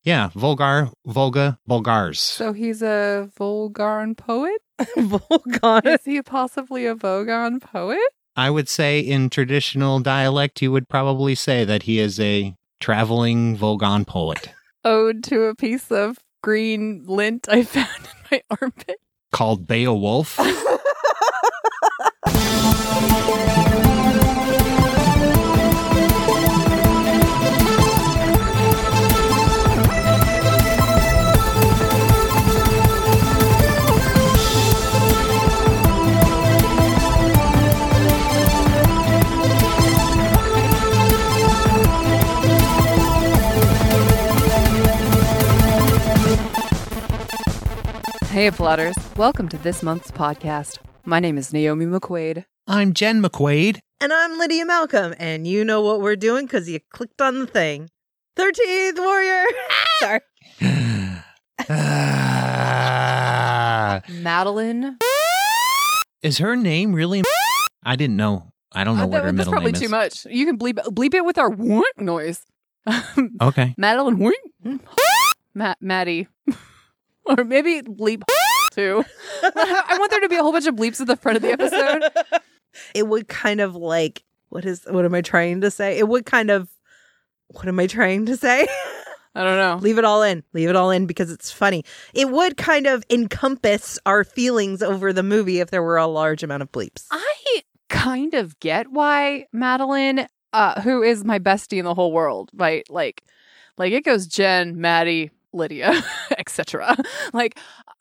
Yeah, Volga, Bulgars. So he's a Volgan poet? Volgan. Is he possibly a Volgan poet? I would say in traditional dialect, you would probably say that he is a traveling Volgan poet. Ode to a piece of green lint I found in my armpit. Called Beowulf. Hey, applauders. Welcome to this month's podcast. My name is Naomi McQuaid. I'm Jen McQuaid. And I'm Lydia Malcolm. And you know what we're doing because you clicked on the thing. 13th Warrior. Sorry. Madeline. Is her name really? I didn't know. I don't know what her That's middle probably name is. too much. You can bleep it with our whoink noise. Okay. Madeline whoink. Maddie. Or maybe bleep too. I want there to be a whole bunch of bleeps at the front of the episode. It would kind of like, what am I trying to say? What am I trying to say? I don't know. Leave it all in. Leave it all in because it's funny. It would kind of encompass our feelings over the movie if there were a large amount of bleeps. I kind of get why Madeline, who is my bestie in the whole world, right? Like it goes Jen, Maddie, Lydia, etc. Like,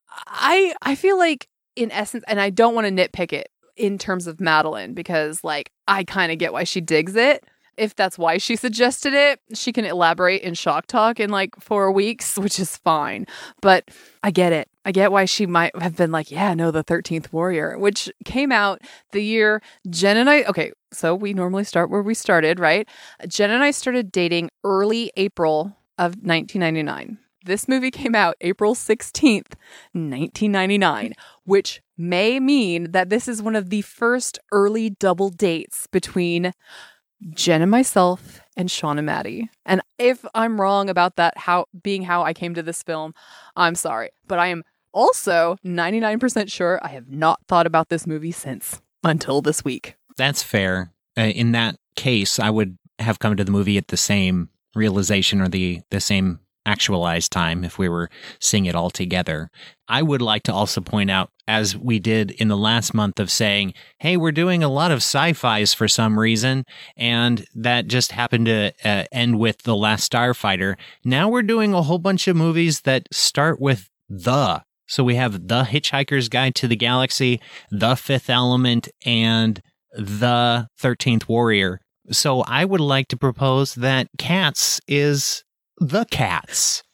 I feel like in essence, and I don't want to nitpick it in terms of Madeline because like I kind of get why she digs it. If that's why she suggested it, she can elaborate in Shock Talk in like 4 weeks, which is fine. But I get it. I get why she might have been like, yeah, no, the 13th Warrior, which came out the year Jen and I, okay, so we normally start where we started, right? Jen and I started dating early April of 1999. This movie came out April 16th, 1999, which may mean that this is one of the first early double dates between Jen and myself and Sean and Maddie. And if I'm wrong about that, how I came to this film, I'm sorry. But I am also 99% sure I have not thought about this movie since until this week. That's fair. In that case, I would have come to the movie at the same realization or the same actualized time if we were seeing it all together. I would like to also point out, as we did in the last month of saying, hey, we're doing a lot of sci-fis for some reason, and that just happened to end with The Last Starfighter. Now we're doing a whole bunch of movies that start with the. So we have The Hitchhiker's Guide to the Galaxy, The Fifth Element, and The 13th Warrior. So I would like to propose that Cats is The Cats.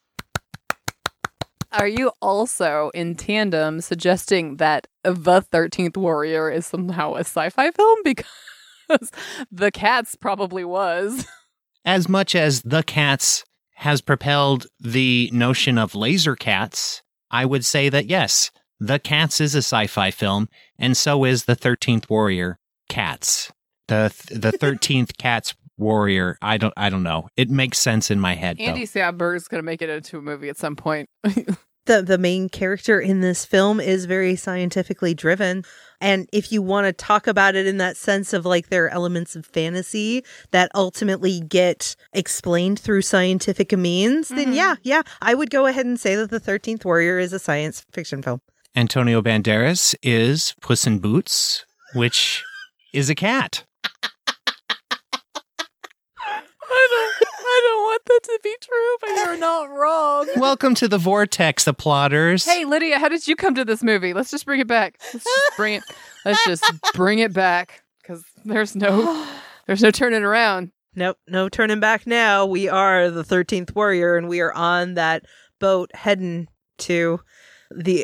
Are you also in tandem suggesting that The 13th Warrior is somehow a sci-fi film? Because The Cats probably was. As much as The Cats has propelled the notion of laser cats, I would say that yes, The Cats is a sci-fi film, and so is The 13th Warrior, Cats. The 13th Cats Warrior, I don't know. It makes sense in my head, Andy Samberg is going to make it into a movie at some point. The main character in this film is very scientifically driven. And if you want to talk about it in that sense of like there are elements of fantasy that ultimately get explained through scientific means, then yeah, I would go ahead and say that The 13th Warrior is a science fiction film. Antonio Banderas is Puss in Boots, which is a cat. I don't want that to be true, but you're not wrong. Welcome to the Vortex, applauders. Hey, Lydia, how did you come to this movie? Let's just bring it back. Let's just bring it back because there's no turning around. Nope, no turning back now. We are the 13th Warrior, and we are on that boat heading to the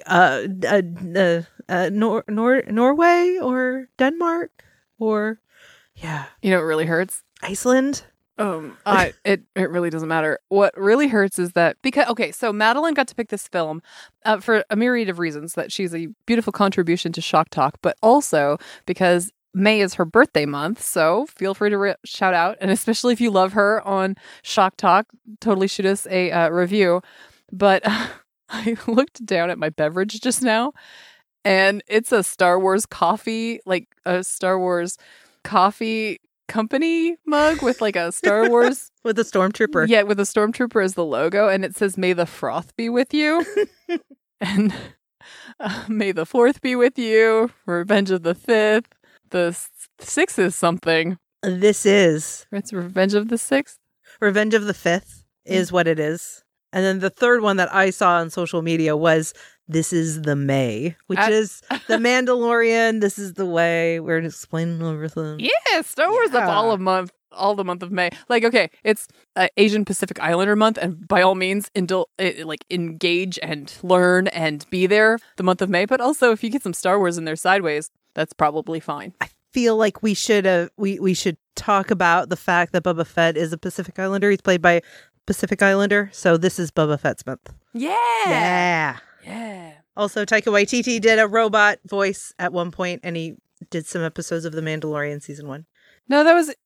Norway or Denmark or yeah. You know what really hurts? Iceland. It really doesn't matter. What really hurts is that so Madeline got to pick this film for a myriad of reasons, that she's a beautiful contribution to Shock Talk, but also because May is her birthday month, so feel free to shout out. And especially if you love her on Shock Talk, totally shoot us a review. But I looked down at my beverage just now, and it's a Star Wars coffee, like a Star Wars coffee company mug with like a Star Wars with a stormtrooper. Yeah, with a stormtrooper as the logo, and it says "May the froth be with you," and "May the fourth be with you." Revenge of the Fifth. The sixth is something. It's Revenge of the Sixth. Revenge of the Fifth is what it is. And then the third one that I saw on social media was This is the May, which is the Mandalorian. This is the way. We're explaining everything. Yeah, Star Wars. That's all the month of May. Like, okay, it's Asian Pacific Islander month, and by all means, engage and learn and be there the month of May. But also, if you get some Star Wars in there sideways, that's probably fine. I feel like we should we should talk about the fact that Boba Fett is a Pacific Islander. He's played by Pacific Islander, so this is Boba Fett's month. Yeah. Also, Taika Waititi did a robot voice at one point, and he did some episodes of The Mandalorian season 1. No, that was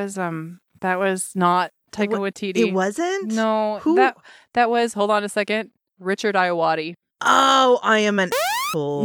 not Taika Waititi. It wasn't? No. Who? That was, hold on a second, Richard Ayoade. Oh, I am an asshole.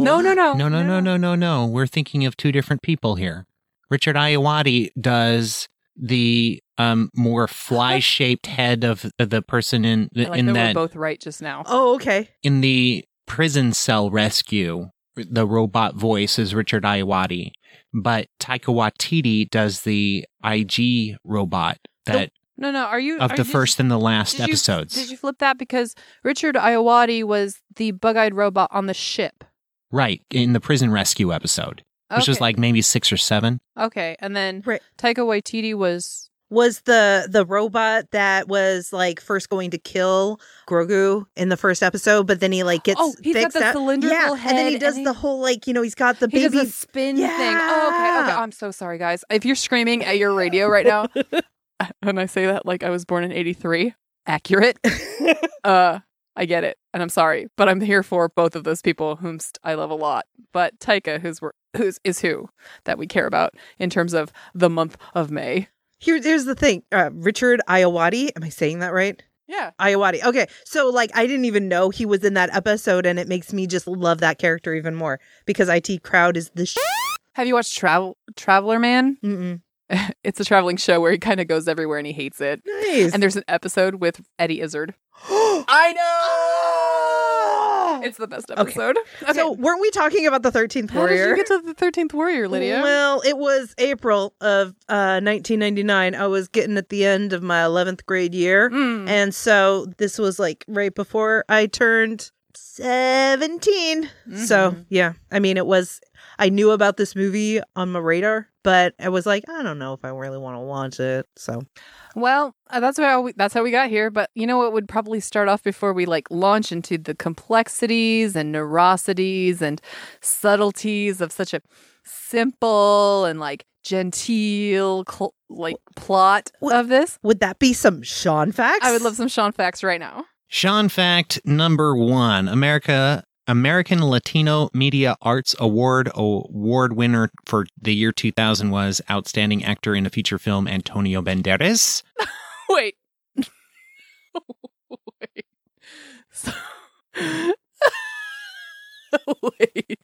No. We're thinking of two different people here. Richard Ayoade does the more fly-shaped head of the person in that. We're both right just now. Oh, okay. In the prison cell rescue, the robot voice is Richard Ayoade, but Taika Waititi does the IG robot that. No. Are you of the first and the last did episodes? Did you flip that because Richard Ayoade was the bug-eyed robot on the ship? Right, in the prison rescue episode, which was like maybe 6 or 7. Okay, and then Taika Waititi was the robot that was like first going to kill Grogu in the first episode, but then he like gets he's fixed got the out. cylindrical head, and then he does the whole like he's got the baby does a spin thing. Oh, okay. I'm so sorry, guys. If you're screaming at your radio right now, and I say that like I was born in '83, accurate. I get it, and I'm sorry, but I'm here for both of those people whom I love a lot. But Taika, who that we care about in terms of the month of May. Here's the thing, Richard Ayoade. Am I saying that right? Yeah, Ayoade. Okay, so like I didn't even know he was in that episode, and it makes me just love that character even more because IT Crowd is the. Have you watched Traveler Man? Mm-mm. It's a traveling show where he kind of goes everywhere and he hates it. Nice. And there's an episode with Eddie Izzard. I know! It's the best episode. Okay. So weren't we talking about the 13th Warrior? How did you get to the 13th Warrior, Lydia? Well, it was April of 1999. I was getting at the end of my 11th grade year. And so this was like right before I turned 17. So, yeah. I mean, I knew about this movie on my radar, but I was like, I don't know if I really want to watch it. So, well, that's how we got here. But you know what would probably start off before we like launch into the complexities and neurosities and subtleties of such a simple and like genteel plot of this? Would that be some Sean facts? I would love some Sean facts right now. Sean fact number 1: American Latino Media Arts Award winner for the year 2000 was Outstanding Actor in a Feature Film Antonio Banderas. Wait. Wait.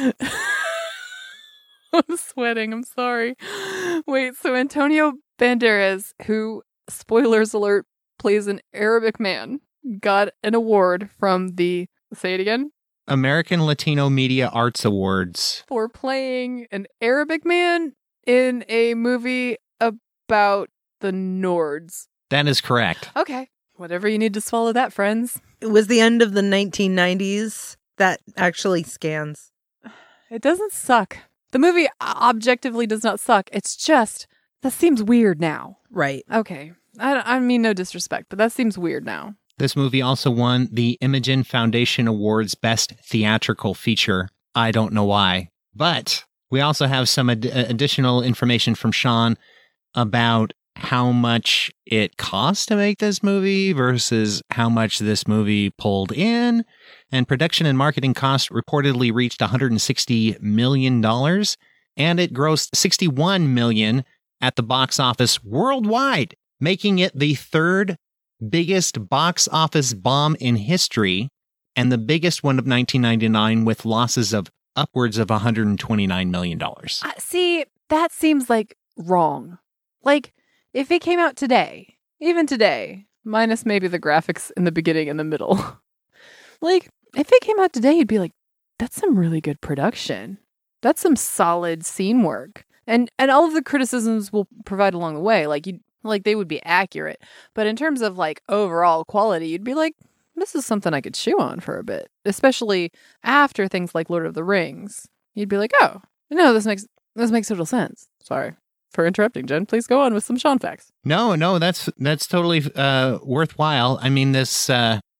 I'm sweating. I'm sorry. Wait, so Antonio Banderas, who, spoilers alert, plays an Arabic man, got an award from the, say it again? American Latino Media Arts Awards. For playing an Arabic man in a movie about the Nords. That is correct. Okay. Whatever you need to swallow that, friends. It was the end of the 1990s. That actually scans. It doesn't suck. The movie objectively does not suck. It's just, that seems weird now. Right. Okay. I mean no disrespect, but that seems weird now. This movie also won the Imogen Foundation Awards Best Theatrical Feature. I don't know why. But we also have some additional information from Sean about how much it cost to make this movie versus how much this movie pulled in. And production and marketing costs reportedly reached $160 million. and it grossed $61 million at the box office worldwide, making it the third biggest box office bomb in history and the biggest one of 1999 with losses of upwards of $129 million. See, that seems like wrong. Like, if it came out today, even today, minus maybe the graphics in the beginning and the middle, like, if it came out today, you'd be like, that's some really good production. That's some solid scene work. And all of the criticisms will provide along the way. Like they would be accurate. But in terms of like overall quality, you'd be like, this is something I could chew on for a bit. Especially after things like Lord of the Rings. You'd be like, oh, no, this makes total sense. Sorry for interrupting, Jen. Please go on with some Sean facts. No, that's totally worthwhile. I mean, this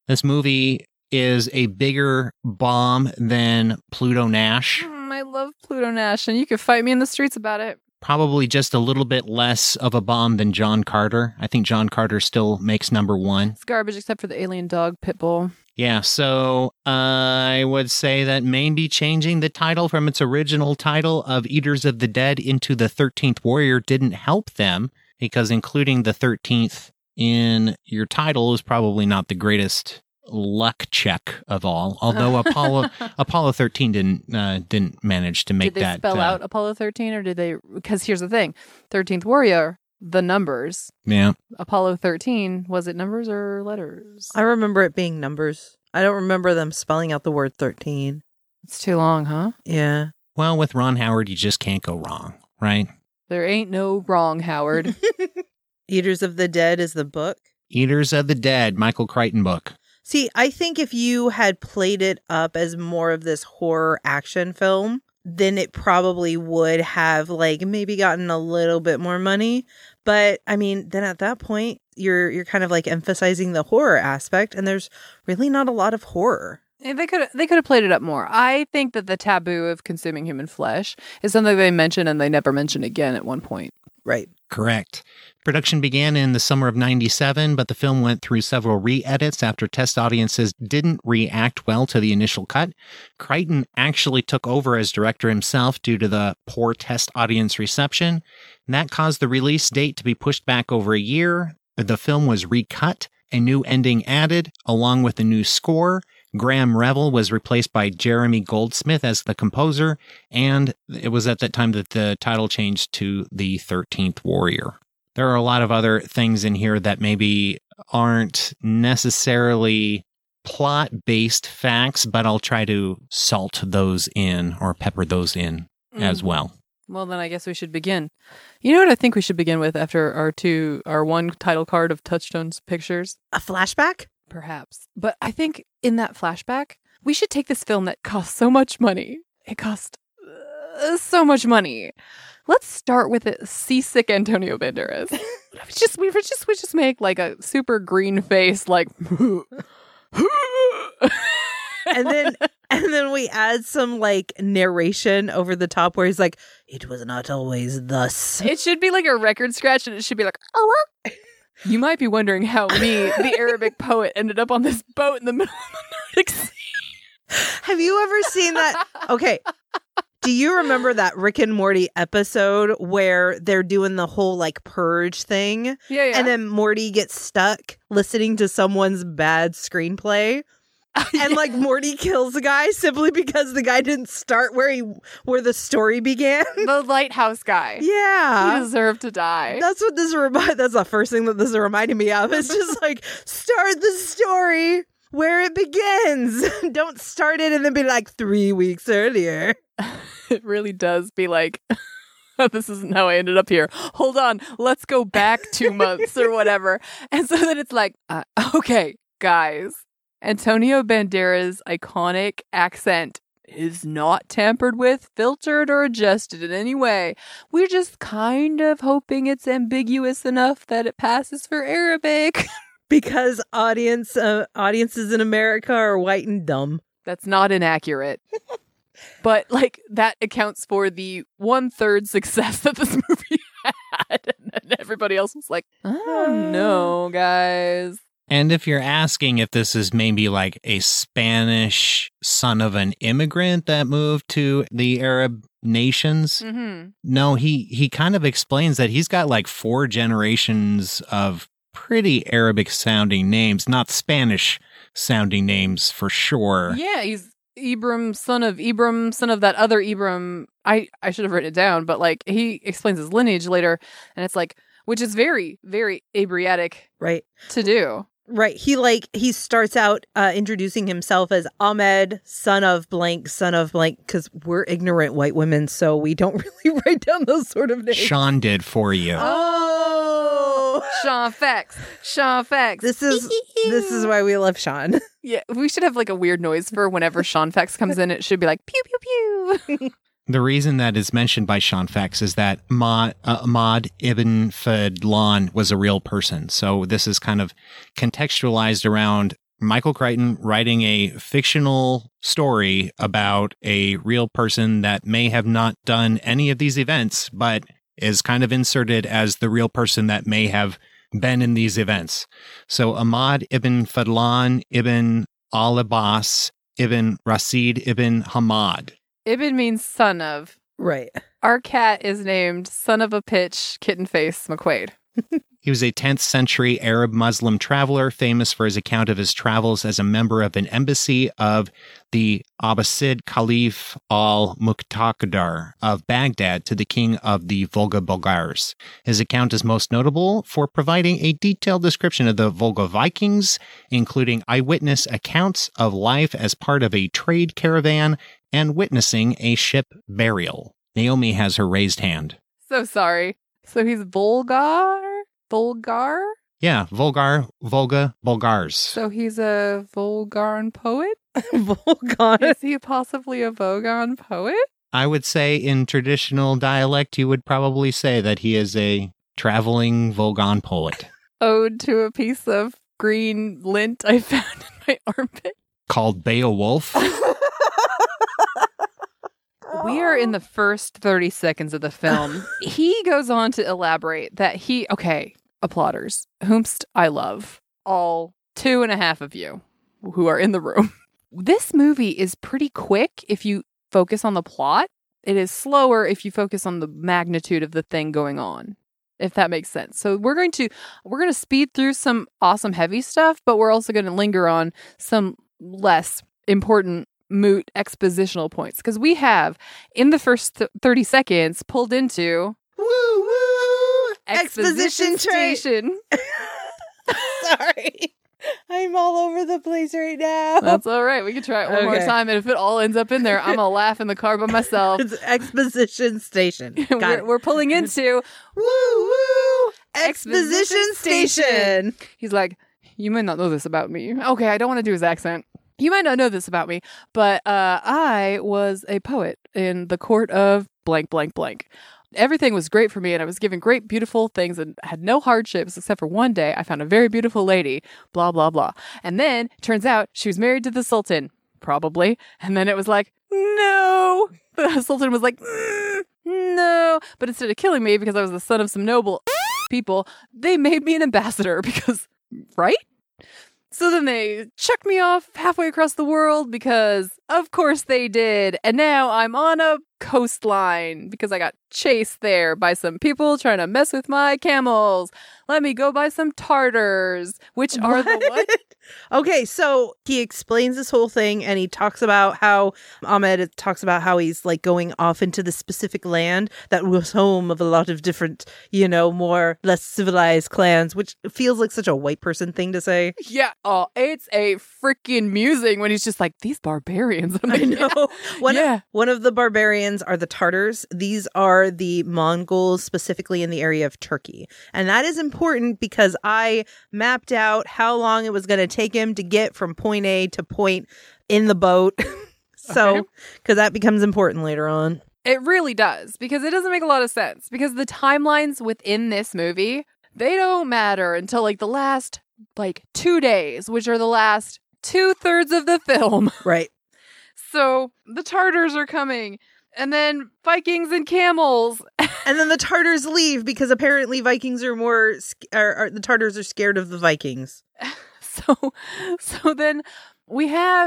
movie is a bigger bomb than Pluto Nash. I love Pluto Nash, and you could fight me in the streets about it. Probably just a little bit less of a bomb than John Carter. I think John Carter still makes number one. It's garbage except for the alien dog Pitbull. Yeah, so I would say that maybe changing the title from its original title of Eaters of the Dead into the 13th Warrior didn't help them, because including the 13th in your title is probably not the greatest luck check of all. Although Apollo 13 didn't manage to make that. Did they spell out Apollo 13, or did they? Because here's the thing: 13th Warrior, the numbers. Yeah. Apollo 13, was it numbers or letters? I remember it being numbers. I don't remember them spelling out the word 13. It's too long, huh? Yeah. Well, with Ron Howard, you just can't go wrong, right? There ain't no wrong, Howard. Eaters of the Dead is the book. Eaters of the Dead, Michael Crichton book. See, I think if you had played it up as more of this horror action film, then it probably would have like maybe gotten a little bit more money. But I mean, then at that point, you're kind of like emphasizing the horror aspect, and there's really not a lot of horror. They could have played it up more. I think that the taboo of consuming human flesh is something they mention and they never mention again at one point. Right. Correct. Production began in the summer of 97, but the film went through several re-edits after test audiences didn't react well to the initial cut. Crichton actually took over as director himself due to the poor test audience reception. And that caused the release date to be pushed back over a year. The film was recut, a new ending added, along with a new score. Graham Revell was replaced by Jeremy Goldsmith as the composer, and it was at that time that the title changed to The 13th Warrior. There are a lot of other things in here that maybe aren't necessarily plot-based facts, but I'll try to salt those in or pepper those in as well. Well, then I guess we should begin. You know what I think we should begin with after our one title card of Touchstone's pictures? A flashback? Perhaps. But I think in that flashback, we should take this film that cost so much money. It cost so much money. Let's start with a seasick Antonio Banderas. we just make like a super green face, like, and then we add some like narration over the top where he's like, "It was not always thus." It should be like a record scratch, and it should be like, "Oh." You might be wondering how me, the Arabic poet, ended up on this boat in the middle of the Nordic Sea. Have you ever seen that? Okay. Do you remember that Rick and Morty episode where they're doing the whole like purge thing? Yeah. And then Morty gets stuck listening to someone's bad screenplay. And like Morty kills a guy simply because the guy didn't start where the story began. The lighthouse guy. Yeah. He deserved to die. That's what that's the first thing that this is reminding me of. It's just like, start the story where it begins. Don't start it and then be like 3 weeks earlier. It really does be like, this isn't how I ended up here. Hold on, let's go back 2 months or whatever. And so then it's like, okay, guys, Antonio Banderas' iconic accent is not tampered with, filtered, or adjusted in any way. We're just kind of hoping it's ambiguous enough that it passes for Arabic. Because audiences in America are white and dumb. That's not inaccurate. But, like, that accounts for the 1/3 success that this movie had. And everybody else was like, I don't know, guys. And if you're asking if this is maybe like a Spanish son of an immigrant that moved to the Arab nations. Mm-hmm. No, he kind of explains that he's got like 4 generations of pretty Arabic sounding names, not Spanish sounding names for sure. Yeah, he's Ibram, son of that other Ibram. I should have written it down, but like he explains his lineage later, and it's like, which is very, very Abriatic Right. to do. Right. He starts out introducing himself as Ahmed, son of blank, because we're ignorant white women, so we don't really write down those sort of names. Sean did for you. Oh, Sean Fax. This is why we love Sean. Yeah, we should have like a weird noise for whenever Sean Fax comes in. It should be like pew pew pew. The reason that is mentioned by Sean Fax is that Ahmad ibn Fadlan was a real person. So this is kind of contextualized around Michael Crichton writing a fictional story about a real person that may have not done any of these events, but is kind of inserted as the real person that may have been in these events. So Ahmad ibn Fadlan ibn al-Abbas ibn Rasid ibn Hamad. Ibn means son of. Right. Our cat is named Son of a Pitch Kitten Face McQuaid. He was a 10th century Arab Muslim traveler, famous for his account of his travels as a member of an embassy of the Abbasid Caliph al-Muqtadar of Baghdad to the king of the Volga Bulgars. His account is most notable for providing a detailed description of the Volga Vikings, including eyewitness accounts of life as part of a trade caravan and witnessing a ship burial. Naomi has her raised hand. So sorry. So he's Volgar? Yeah, Volga, Bulgars. So he's a Volgarn poet? Volgon. Is he possibly a Vogon poet? I would say in traditional dialect, you would probably say that he is a traveling Volgan poet. Ode to a piece of green lint I found in my armpit. Called Beowulf. We are in the first 30 seconds of the film. He goes on to elaborate that applauders, whomst I love, all 2.5 of you who are in the room. This movie is pretty quick if you focus on the plot. It is slower if you focus on the magnitude of the thing going on, if that makes sense. So we're going to speed through some awesome heavy stuff, but we're also going to linger on some less important moot expositional points, because we have in the first 30 seconds pulled into exposition station. Sorry, I'm all over the place right now. That's all right, we can try it one more time, and if it all ends up in there, I'm gonna laugh in the car by myself. It's exposition station. We're pulling into exposition station. He's like, you might not know this about me. Okay, I don't want to do his accent. You might not know this about me, but I was a poet in the court of blank, blank, blank. Everything was great for me, and I was given great, beautiful things and had no hardships except for one day I found a very beautiful lady, blah, blah, blah. And then, turns out, she was married to the Sultan, probably. And then it was like, no. The Sultan was like, no. But instead of killing me because I was the son of some noble people, they made me an ambassador because, right? So then they chucked me off halfway across the world because, of course, they did. And now I'm on a coastline because I got chased there by some people trying to mess with my camels. Let me go buy some Tartars, which are the what? Okay, so he explains this whole thing, and he talks about how Ahmed talks about how he's like going off into the specific land that was home of a lot of different, less civilized clans, which feels like such a white person thing to say. Yeah, it's a freaking musing when he's just like, these barbarians. I know. One of the barbarians are the Tartars. These are the Mongols, specifically in the area of Turkey. And that is important because I mapped out how long it was going to take him to get from point A to point in the boat. So, because that becomes important later on. It really does, because it doesn't make a lot of sense. Because the timelines within this movie, they don't matter until like the last 2 days, which are the last 2/3 of the film. Right. So the Tartars are coming, and then Vikings and camels. And then the Tartars leave because apparently Vikings are the Tartars are scared of the Vikings. So then we have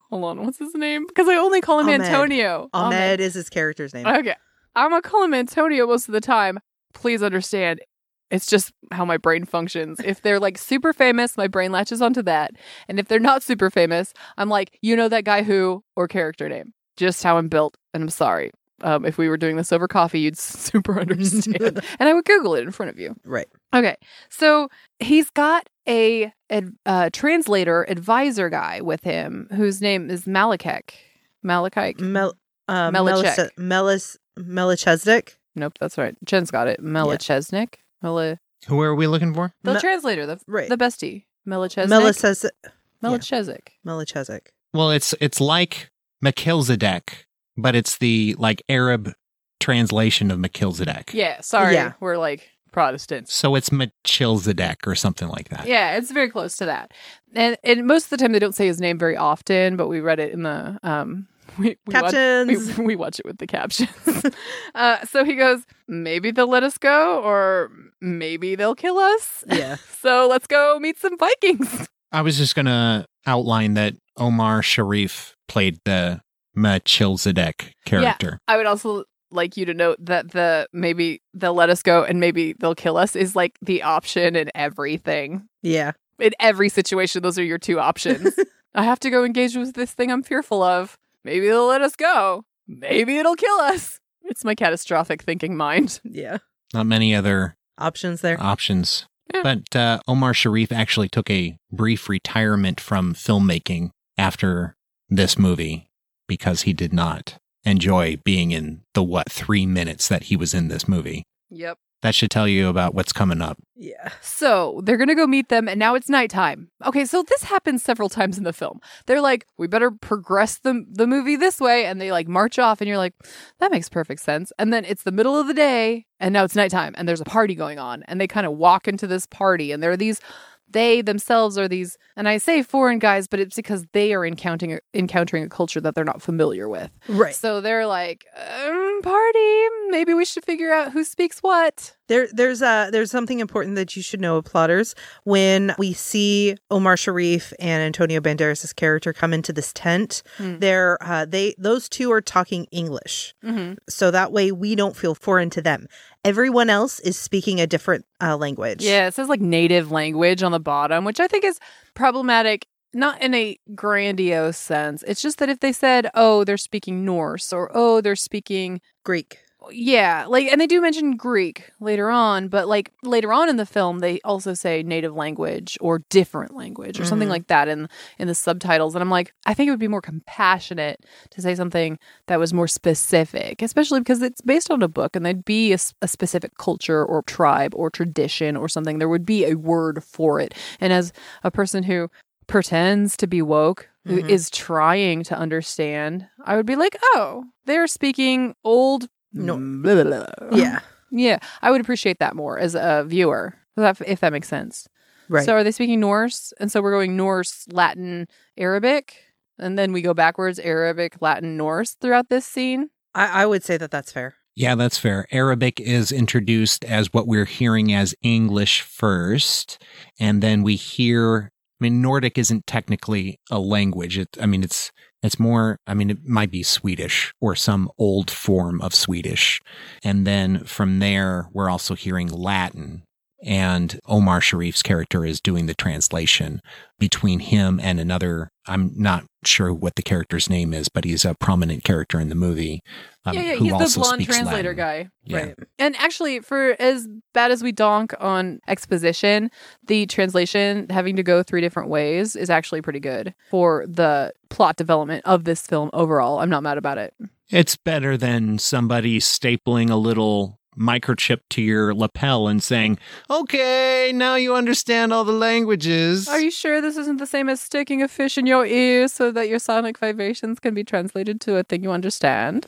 Hold on, what's his name? Because I only call him Ahmed. Antonio. Ahmed is his character's name. Okay. I'm going to call him Antonio most of the time. Please understand, it's just how my brain functions. If they're like super famous, my brain latches onto that. And if they're not super famous, I'm like, you know that guy who, or character name. Just how I'm built. And I'm sorry. If we were doing this over coffee, you'd super understand. And I would Google it in front of you. Right. Okay. So he's got a translator advisor guy with him whose name is Malachek. Melechek. Melchizedek. Nope, that's right. Jen's got it. Melchizedek. Who are we looking for? The translator, the bestie. Melchizedek. Melchizedek. Well, it's like Melchizedek, but it's the like Arab translation of Melchizedek. Yeah, sorry. Yeah. We're like Protestants. So it's Melchizedek or something like that. Yeah, it's very close to that. And most of the time they don't say his name very often, but we read it in the captions. We watch it with the captions. So he goes, maybe they'll let us go, or maybe they'll kill us. Yeah. So let's go meet some Vikings. I was just going to outline that Omar Sharif played the Melchizedek character. Yeah, I would also like you to note that the maybe they'll let us go and maybe they'll kill us is like the option in everything. Yeah. In every situation, those are your two options. I have to go engage with this thing I'm fearful of. Maybe they'll let us go. Maybe it'll kill us. It's my catastrophic thinking mind. Yeah. Not many other Options there. options. Yeah. But Omar Sharif actually took a brief retirement from filmmaking after this movie because he did not enjoy being in the 3 minutes that he was in this movie. Yep. That should tell you about what's coming up. Yeah. So they're going to go meet them, and now it's nighttime. Okay, so this happens several times in the film. They're like, we better progress the movie this way, and they like march off, and you're like, that makes perfect sense. And then it's the middle of the day, and now it's nighttime, and there's a party going on, and they kind of walk into this party, and there are these, they themselves are these, and I say foreign guys, but it's because they are encountering a culture that they're not familiar with. Right. So they're like, party, maybe we should figure out who speaks what. There's something important that you should know, plotters. When we see Omar Sharif and Antonio Banderas' character come into this tent, those two are talking English. Mm-hmm. So that way we don't feel foreign to them. Everyone else is speaking a different language. Yeah, it says like native language on the bottom, which I think is problematic, not in a grandiose sense. It's just that if they said, oh, they're speaking Norse, or oh, they're speaking Greek. Yeah, like, and they do mention Greek later on, but like later on in the film, they also say native language or different language or something like that in the subtitles. And I'm like, I think it would be more compassionate to say something that was more specific, especially because it's based on a book and there'd be a specific culture or tribe or tradition or something. There would be a word for it. And as a person who pretends to be woke, who is trying to understand, I would be like, oh, they're speaking old. No. Blah, blah, blah. Yeah. Yeah. I would appreciate that more as a viewer, if that makes sense. Right. So are they speaking Norse? And so we're going Norse, Latin, Arabic, and then we go backwards, Arabic, Latin, Norse throughout this scene? I would say that that's fair. Yeah, that's fair. Arabic is introduced as what we're hearing as English first, and then we hear, Nordic isn't technically a language. It's more, it might be Swedish or some old form of Swedish. And then from there, we're also hearing Latin. And Omar Sharif's character is doing the translation between him and another, I'm not sure what the character's name is, but he's a prominent character in the movie. Who he's also the blonde speaks translator Latin. guy. Yeah. Right. And actually, for as bad as we donk on exposition, the translation having to go 3 different ways is actually pretty good for the plot development of this film overall. I'm not mad about it. It's better than somebody stapling a little microchip to your lapel and saying, okay, now you understand all the languages. Are you sure this isn't the same as sticking a fish in your ear so that your sonic vibrations can be translated to a thing you understand?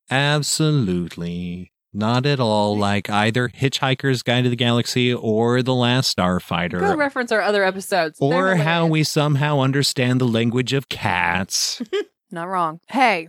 Absolutely. Not at all like either Hitchhiker's Guide to the Galaxy or The Last Starfighter. Go reference our other episodes. Or They're how hilarious. we somehow understand the language of cats. Not wrong. Hey.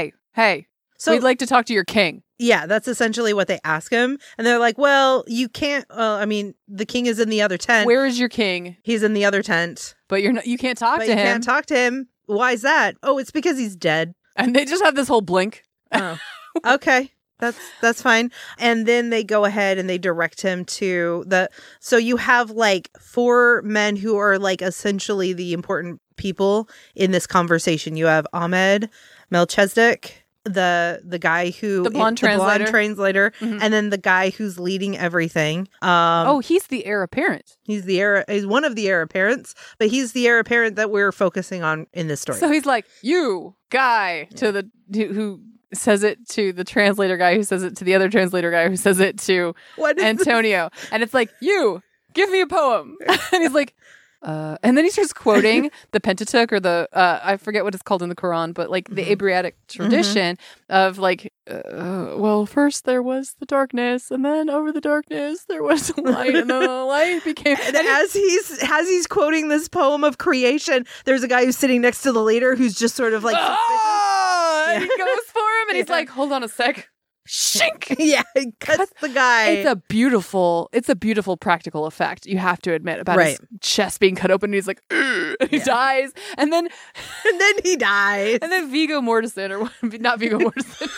So We'd like to talk to your king. yeah, that's essentially what they ask him. And they're like, well, you can't, the king is in the other tent. Where is your king? He's in the other tent. But you can't talk But to you him. can't talk to him. why is that? Oh, it's because he's dead. And they just have this whole blink. Oh, okay. That's fine. And then they go ahead and they direct him to so you have like 4 men who are like essentially the important people in this conversation. You have Ahmed, Melchizedek, the guy who the blonde translator, and then the guy who's leading everything. He's the heir apparent. He's one of the heir apparents, but he's the heir apparent that we're focusing on in this story. So he's like, you guy to who says it to the translator guy, who says it to the other translator guy, who says it to Antonio. And it's like, you, give me a poem. And he's like, and then he starts quoting the Pentateuch or the, I forget what it's called in the Quran, but like the Abrahamic tradition of like, well, first there was the darkness, and then over the darkness there was a light, and then the light became. And as he's quoting this poem of creation, there's a guy who's sitting next to the leader who's just sort of like, and he goes for him, and he's like, hold on a sec. Shink! Yeah, he cuts the guy. It's a beautiful practical effect, you have to admit, about his chest being cut open, and he's like, and he dies, and then he dies. And then Viggo Mortensen, or not Viggo Mortensen,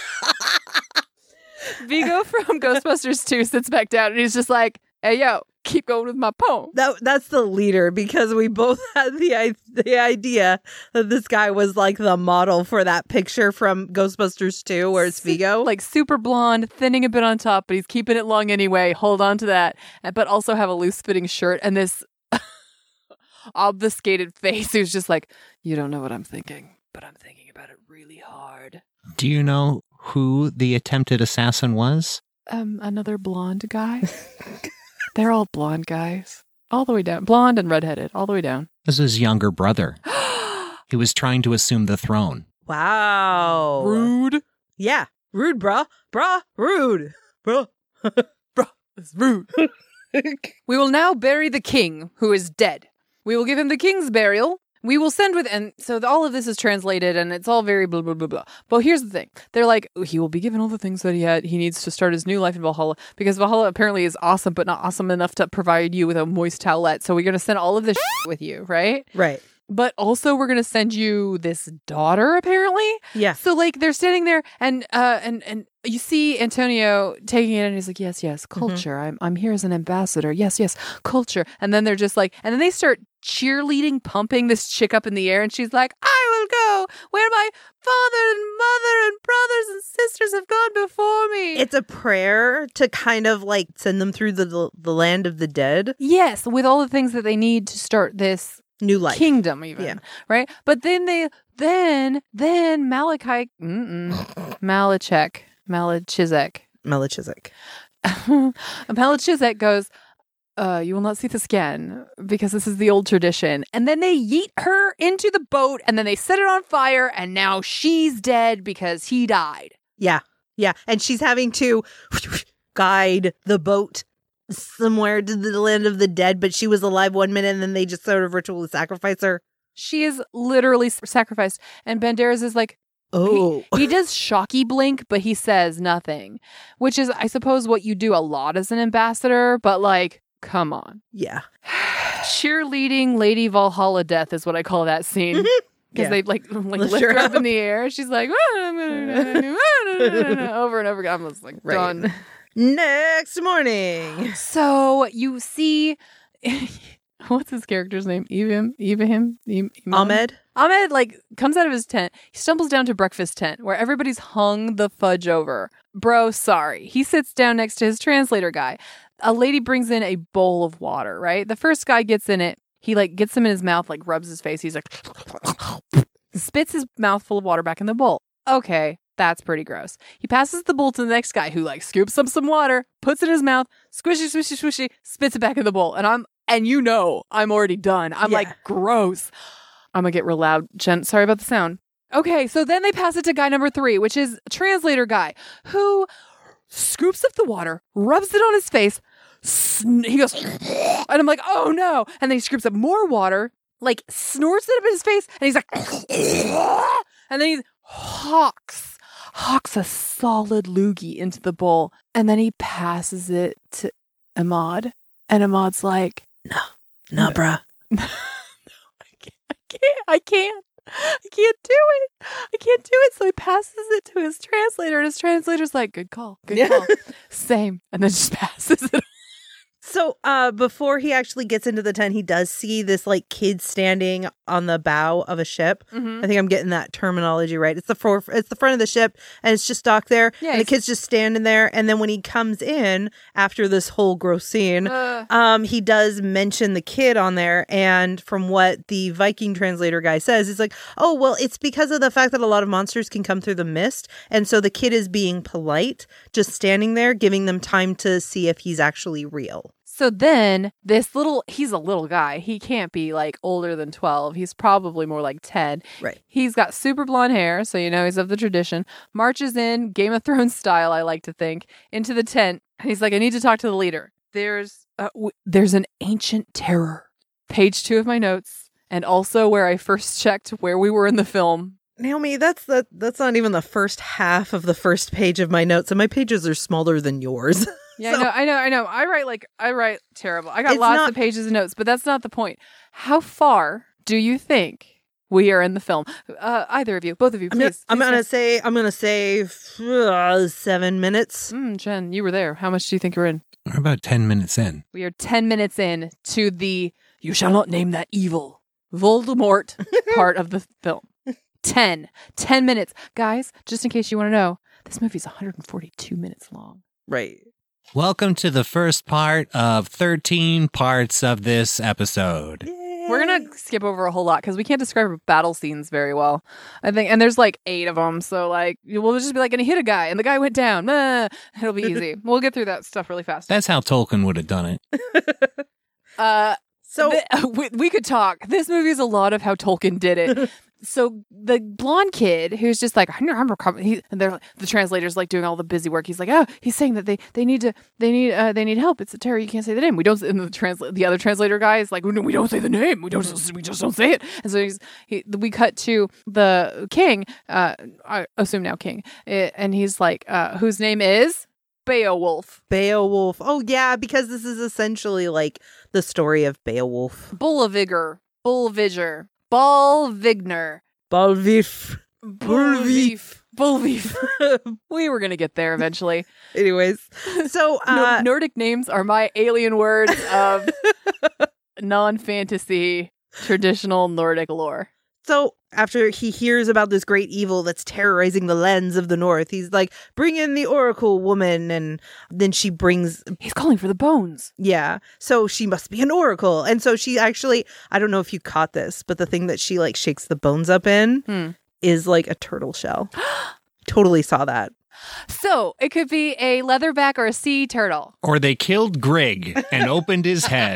Viggo from Ghostbusters 2 sits back down, and he's just like, hey, yo, keep going with my poem. That's the leader, because we both had the idea that this guy was like the model for that picture from Ghostbusters 2 where it's Viggo. Like super blonde, thinning a bit on top, but he's keeping it long anyway. Hold on to that. But also have a loose fitting shirt and this obfuscated face who's just like, you don't know what I'm thinking, but I'm thinking about it really hard. Do you know who the attempted assassin was? Another blonde guy. They're all blonde guys. All the way down. Blonde and redheaded. All the way down. This is his younger brother. He was trying to assume the throne. Wow. Rude. Yeah. Rude, bruh. Bruh. Rude. Bruh. Bruh. It's rude. We will now bury the king, who is dead. We will give him the king's burial. We will send with, and so all of this is translated, and it's all very blah, blah, blah, blah. But here's the thing. They're like, he will be given all the things that he needs to start his new life in Valhalla, because Valhalla apparently is awesome, but not awesome enough to provide you with a moist towelette. So we're going to send all of this with you, right? Right. But also we're going to send you this daughter, apparently. Yeah. So like they're standing there and you see Antonio taking it and he's like, yes, culture. I'm here as an ambassador. Yes, culture. And then they're just like, and then they start cheerleading, pumping this chick up in the air. And she's like, I will go where my father and mother and brothers and sisters have gone before me. It's a prayer to kind of like send them through the land of the dead. Yes, with all the things that they need to start this new life, kingdom, even, right? But then then Melchizedek goes, you will not see this again, because this is the old tradition. And then they yeet her into the boat, and then they set it on fire, and now she's dead because he died. Yeah. And she's having to guide the boat somewhere to the land of the dead, but she was alive 1 minute, and then they just sort of ritually sacrifice her. She is literally sacrificed. And Banderas is like, oh. He does shocky blink, but he says nothing, which is, I suppose, what you do a lot as an ambassador, but like, come on. Yeah. Cheerleading Lady Valhalla death is what I call that scene. Because they like lift her up in the air. She's like, over and over again. I'm just like, done. Next morning. So you see, what's his character's name? Ibrahim? Ahmed? Ahmed like comes out of his tent. He stumbles down to breakfast tent where everybody's hung the fudge over. Bro, sorry. He sits down next to his translator guy. A lady brings in a bowl of water, right? The first guy gets in it. He like gets him in his mouth, like rubs his face. He's like, spits his mouth full of water back in the bowl. Okay. That's pretty gross. He passes the bowl to the next guy who like scoops up some water, puts it in his mouth, squishy, squishy, squishy, spits it back in the bowl. And I'm already done. I'm like, gross. I'm gonna get real loud. Jen, sorry about the sound. Okay, so then they pass it to guy number 3, which is a translator guy who scoops up the water, rubs it on his face. He goes, and I'm like, oh no. And then he scoops up more water, like snorts it up in his face. And he's like, and then he hawks a solid loogie into the bowl, and then he passes it to Ahmad, and Ahmad's like, no, bruh. No, I can't. I can't do it. I can't do it. So he passes it to his translator, and his translator's like, good call. Good call. Same. And then just passes it on. So before he actually gets into the tent, he does see this like kid standing on the bow of a ship. I think I'm getting that terminology right. It's the front of the ship, and it's just docked there. Yeah, and the kid's just standing there. And then when he comes in after this whole gross scene, he does mention the kid on there. And from what the Viking translator guy says, he's like, oh, well, it's because of the fact that a lot of monsters can come through the mist. And so the kid is being polite, just standing there, giving them time to see if he's actually real. So then he's a little guy. He can't be like older than 12. He's probably more like 10. Right. He's got super blonde hair, so you know he's of the tradition. Marches in, Game of Thrones style, I like to think, into the tent. And he's like, I need to talk to the leader. There's an ancient terror. Page 2 of my notes, and also where I first checked where we were in the film. Naomi, that's not even the first half of the first page of my notes, and my pages are smaller than yours. Yeah, so, I know. I write terrible. I got lots of pages of notes, but that's not the point. How far do you think we are in the film? Either of you, both of you, please. I'm gonna say 7 minutes. Jen, you were there. How much do you think you're in? We're about 10 minutes in. We are 10 minutes in to the "You shall not name that evil" Voldemort part of the film. 10 minutes, guys. Just in case you want to know, this movie's 142 minutes long. Right. Welcome to the first part of 13 parts of this episode. Yay. We're going to skip over a whole lot because we can't describe battle scenes very well, I think. And there's like 8 of them. So like, we'll just be like, and he hit a guy and the guy went down. It'll be easy. We'll get through that stuff really fast. That's how Tolkien would have done it. So we could talk. This movie is a lot of how Tolkien did it. So the blonde kid who's just like, the translator's like doing all the busy work. He's like, oh, he's saying that they need help. It's a terror. You can't say the name. We don't. And the other translator guy is like, we don't say the name. We just don't say it. And so we cut to the king. I assume now king, and he's like, whose name is Beowulf. Beowulf. Oh yeah, because this is essentially like the story of Beowulf. Bulvigner. Bulvif. We were going to get there eventually. Anyways, so Nordic names are my alien words of non-fantasy traditional Nordic lore. So after he hears about this great evil that's terrorizing the lands of the north, he's like, bring in the oracle woman. And then she brings... He's calling for the bones. Yeah. So she must be an oracle. And so she actually, I don't know if you caught this, but the thing that she like shakes the bones up in is like a turtle shell. Totally saw that. So it could be a leatherback or a sea turtle. Or they killed Greg and opened his head.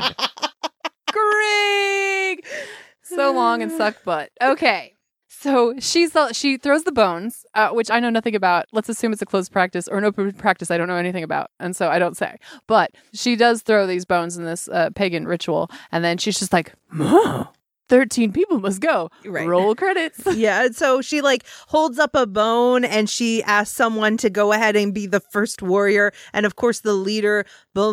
Greg! So long and suck butt. Okay. So she throws the bones, which I know nothing about. Let's assume it's a closed practice or an open practice I don't know anything about. And so I don't say. But she does throw these bones in this pagan ritual. And then she's just like, 13 people must go. Right. Roll credits. Yeah. So she like holds up a bone and she asks someone to go ahead and be the first warrior. And of course, the leader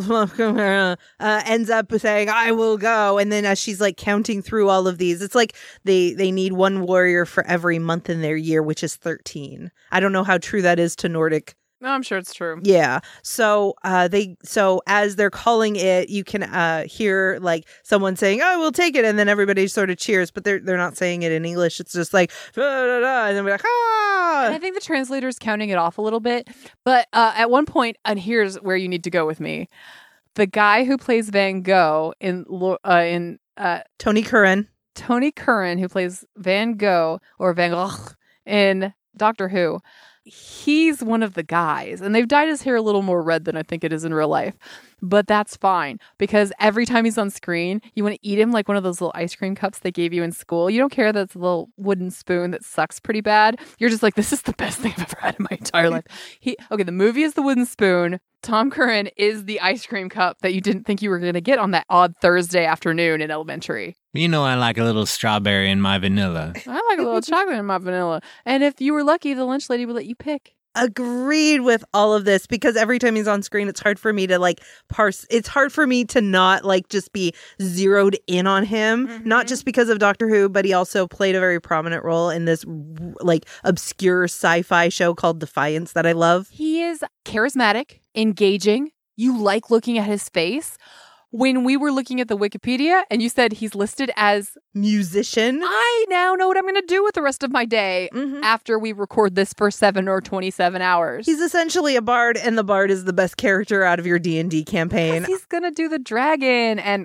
ends up saying, I will go. And then as she's like counting through all of these, it's like they need one warrior for every month in their year, which is 13. I don't know how true that is to Nordic. No, I'm sure it's true. Yeah. So as they're calling it, you can hear like someone saying, "Oh, we'll take it," and then everybody sort of cheers, but they're not saying it in English. It's just like, da, da, da, and then we're like, ah. And I think the translator's counting it off a little bit, but at one point, and here's where you need to go with me, the guy who plays Van Gogh in Tony Curran, who plays Van Gogh or Van Gogh in Doctor Who. He's one of the guys, and they've dyed his hair a little more red than I think it is in real life, but that's fine because every time he's on screen, you want to eat him like one of those little ice cream cups they gave you in school. You don't care that it's a little wooden spoon that sucks pretty bad. You're just like, this is the best thing I've ever had in my entire life. The movie is the wooden spoon. Tom Curran is the ice cream cup that you didn't think you were going to get on that odd Thursday afternoon in elementary. You know, I like a little strawberry in my vanilla. I like a little chocolate in my vanilla. And if you were lucky, the lunch lady would let you pick. agreed with all of this because every time he's on screen, it's hard for me to like parse. It's hard for me to not like just be zeroed in on him, not just because of Doctor Who, but he also played a very prominent role in this like obscure sci-fi show called Defiance that I love. He is charismatic, engaging. You like looking at his face. When we were looking at the Wikipedia and you said he's listed as musician, I now know what I'm going to do with the rest of my day after we record this for 7 or 27 hours. He's essentially a bard, and the bard is the best character out of your D&D campaign. He's going to do the dragon and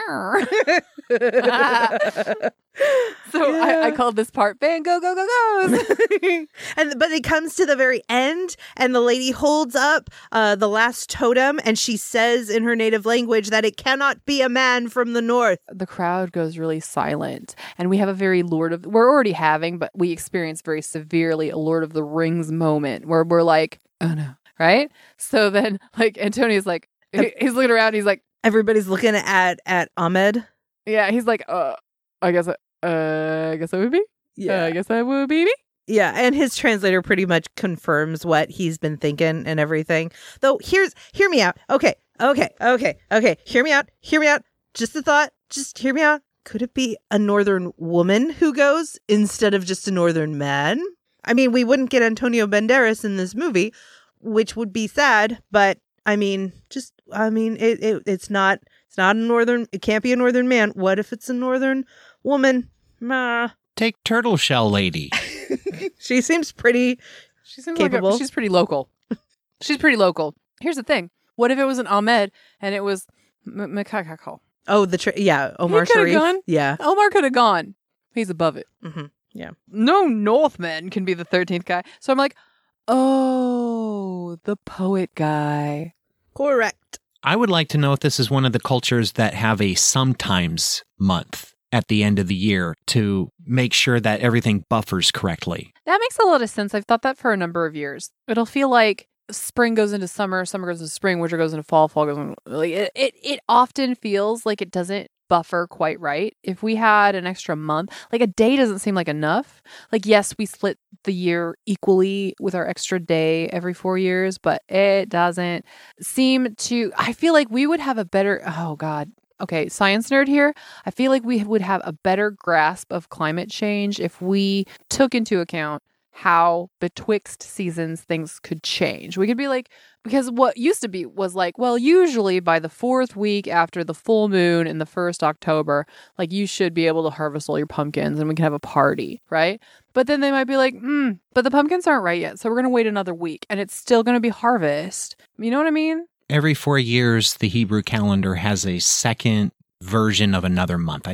so yeah. I called this part Van Gogh go goes. But it comes to the very end, and the lady holds up the last totem, and she says in her native language that it cannot be a man from the north. The crowd goes really silent, and we have a very we're already having, but we experience very severely a Lord of the Rings moment where we're like, oh no, right? So then, like, Antonio's like, he's looking around, he's like, everybody's looking at Ahmed. Yeah, he's like, I guess I would be. Yeah, I guess I would be. Yeah, and his translator pretty much confirms what he's been thinking and everything. Though, hear me out. Okay. Hear me out. Just a thought. Just hear me out. Could it be a northern woman who goes instead of just a northern man? I mean, we wouldn't get Antonio Banderas in this movie, which would be sad, but I mean, it's not a northern, it can't be a northern man. What if it's a northern woman? Take Turtle Shell Lady. She seems pretty capable. She's pretty local. She's pretty local. Here's the thing. What if it was an Ahmed and it was Makakako? Oh, Omar Sharif. Gone. Yeah. Omar could have gone. He's above it. Mm-hmm. Yeah. No Northman can be the 13th guy. So I'm like, oh, the poet guy. Correct. I would like to know if this is one of the cultures that have a sometimes month at the end of the year to make sure that everything buffers correctly. That makes a lot of sense. I've thought that for a number of years. It'll feel like spring goes into summer, summer goes into spring, winter goes into fall, fall goes into... Like, it often feels like it doesn't buffer quite right. If we had an extra month, like a day doesn't seem like enough. Like, yes, we split the year equally with our extra day every 4 years, but it doesn't seem to... I feel like we would have a better... Oh, God. Okay, science nerd here. I feel like we would have a better grasp of climate change if we took into account how betwixt seasons things could change. We could be like, because what used to be was like, well, usually by the 4th week after the full moon in the 1st October, like you should be able to harvest all your pumpkins and we can have a party, right? But then they might be like, but the pumpkins aren't right yet, so we're going to wait another week and it's still going to be harvest. You know what I mean? Every 4 years, the Hebrew calendar has a second version of another month.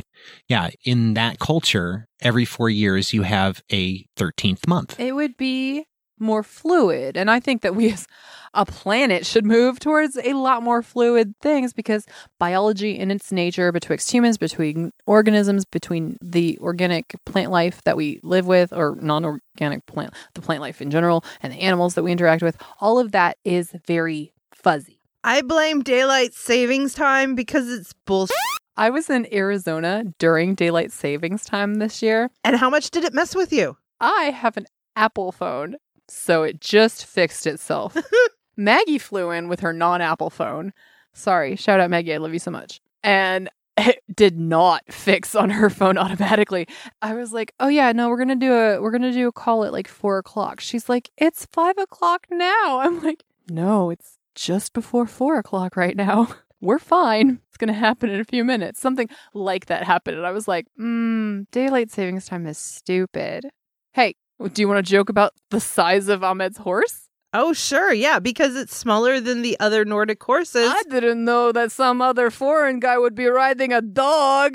In that culture, every 4 years, you have a 13th month. It would be more fluid. And I think that we as a planet should move towards a lot more fluid things because biology in its nature, betwixt humans, between organisms, between the organic plant life that we live with or non-organic plant, the plant life in general, and the animals that we interact with, all of that is very fuzzy. I blame daylight savings time because it's bullshit. I was in Arizona during daylight savings time this year. And how much did it mess with you? I have an Apple phone, so it just fixed itself. Maggie flew in with her non-Apple phone. Sorry, shout out Maggie, I love you so much. And it did not fix on her phone automatically. I was like, oh yeah, no, we're gonna do a call at like 4:00. She's like, it's 5:00 now. I'm like, no, it's just before 4:00 right now. We're fine. It's going to happen in a few minutes. Something like that happened. And I was like, daylight savings time is stupid. Hey, do you want to joke about the size of Ahmed's horse? Oh, sure. Yeah, because it's smaller than the other Nordic horses. I didn't know that some other foreign guy would be riding a dog.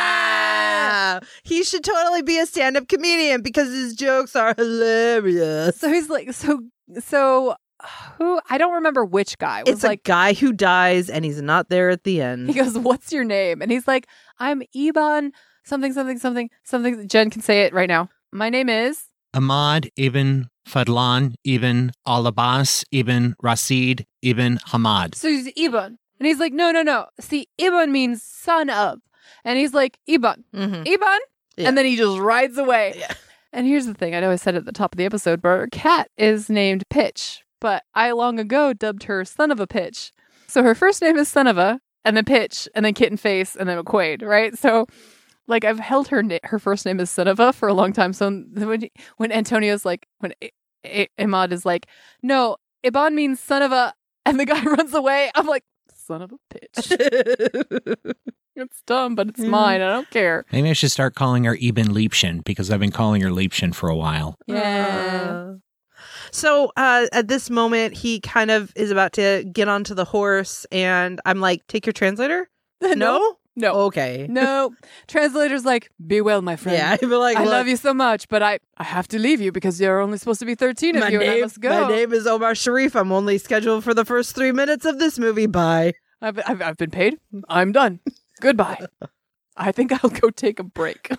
He should totally be a stand-up comedian because his jokes are hilarious. So he's like, so who? I don't remember which guy. It's like a guy who dies and he's not there at the end. He goes, what's your name? And he's like, I'm Iban something. Jen can say it right now. My name is Ahmad ibn Fadlan ibn Al-Abbas ibn Rasid ibn Hamad. So he's Iban. And he's like, no. See, Iban means son of. And he's like, Iban. Mm-hmm. Iban? Yeah. And then he just rides away. Yeah. And here's the thing. I know I said it at the top of the episode, but our cat is named Pitch. But I long ago dubbed her Son of a Pitch. So her first name is Son of a, and then Pitch, and then Kitten Face, and then McQuaid, right? So, like, I've held her first name is Son of a for a long time. So when Antonio's like, when Imad is like, no, Iban means son of a, and the guy runs away, I'm like, son of a bitch. It's dumb, but it's mine. I don't care. Maybe I should start calling her Ibn Liebchen, because I've been calling her Liebchen for a while. Yeah. So at this moment, he kind of is about to get onto the horse, and I'm like, take your translator? No? No. Okay. No. Translator's like, be well, my friend. Yeah, I'd be like, I love you so much, but I have to leave you because there are only supposed to be 13 of you, and I must go. My name is Omar Sharif. I'm only scheduled for the first 3 minutes of this movie. Bye. I've been paid. I'm done. Goodbye. I think I'll go take a break.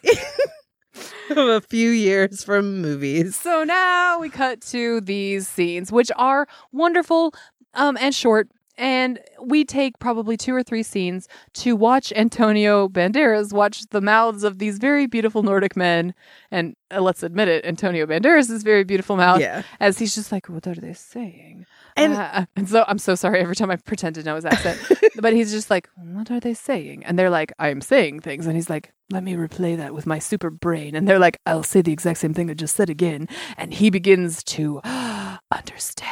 A few years from movies. So now we cut to these scenes, which are wonderful and short. And we take probably 2 or 3 scenes to watch Antonio Banderas watch the mouths of these very beautiful Nordic men. And let's admit it, Antonio Banderas' very beautiful mouth. Yeah. As he's just like, what are they saying? And And so I'm so sorry every time I pretend to know his accent. But he's just like, what are they saying? And they're like, I'm saying things. And he's like, let me replay that with my super brain. And they're like, I'll say the exact same thing I just said again. And he begins to understand.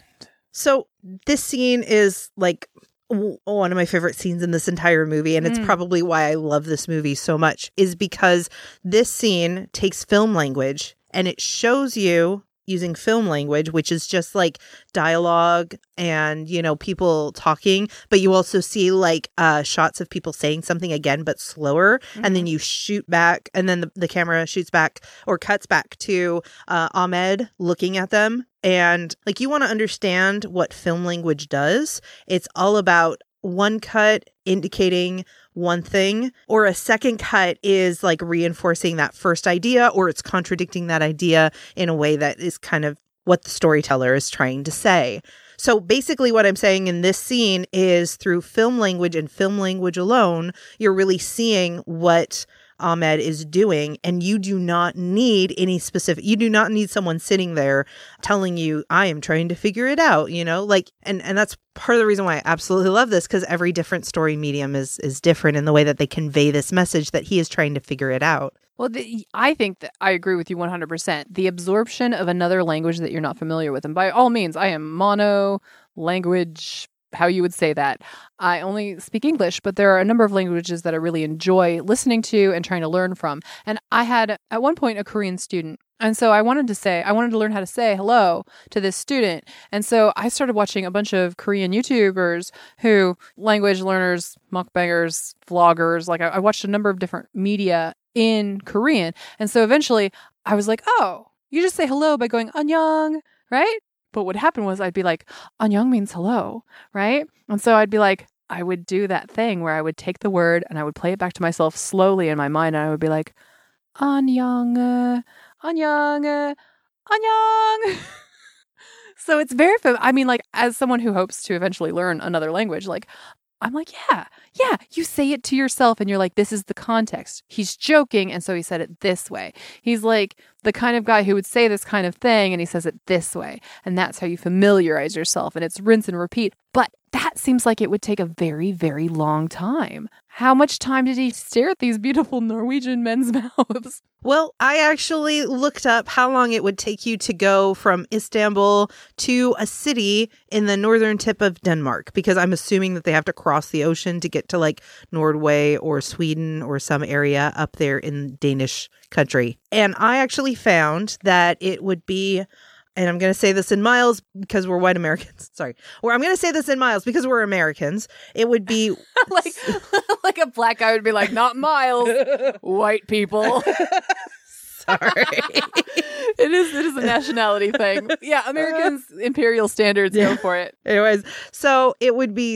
So this scene is like one of my favorite scenes in this entire movie. And it's probably why I love this movie so much, is because this scene takes film language and it shows you using film language, which is just like dialogue and, you know, people talking, but you also see like shots of people saying something again, but slower. And then you shoot back, and then the camera shoots back or cuts back to Ahmed looking at them. And like, you want to understand what film language does. It's all about one cut indicating one thing, or a second cut is like reinforcing that first idea, or it's contradicting that idea in a way that is kind of what the storyteller is trying to say. So basically what I'm saying in this scene is, through film language and film language alone, you're really seeing what Ahmed is doing, and you do not need you do not need someone sitting there telling you, I am trying to figure it out, you know, like, and that's part of the reason why I absolutely love this, because every different story medium is different in the way that they convey this message that he is trying to figure it out. Well, I think that I agree with you 100%. The absorption of another language that you're not familiar with, and by all means, I am mono language, how you would say that. I only speak English, but there are a number of languages that I really enjoy listening to and trying to learn from. And I had, at one point, a Korean student. And so I wanted to learn how to say hello to this student. And so I started watching a bunch of Korean YouTubers who, language learners, mukbangers, vloggers, like I watched a number of different media in Korean. And so eventually I was like, oh, you just say hello by going annyeong, right? But what happened was I'd be like, annyeong means hello, right? And so I'd be like, I would do that thing where I would take the word and I would play it back to myself slowly in my mind. And I would be like, annyeong, annyeong, annyeong. So it's very, I mean, like, as someone who hopes to eventually learn another language, like, I'm like, yeah, you say it to yourself and you're like, this is the context. He's joking, and so he said it this way. He's like the kind of guy who would say this kind of thing, and he says it this way. And that's how you familiarize yourself, and it's rinse and repeat. But that seems like it would take a very, very long time. How much time did he stare at these beautiful Norwegian men's mouths? Well, I actually looked up how long it would take you to go from Istanbul to a city in the northern tip of Denmark, because I'm assuming that they have to cross the ocean to get to like Norway or Sweden or some area up there in Danish country. And I actually found that it would be, and I'm going to say this in miles because we're white Americans. Sorry. Or I'm going to say this in miles because we're Americans. It would be like a black guy would be like, not miles, white people. Sorry. It is a nationality thing. Yeah, Americans, imperial standards, go for it. Anyways, so it would be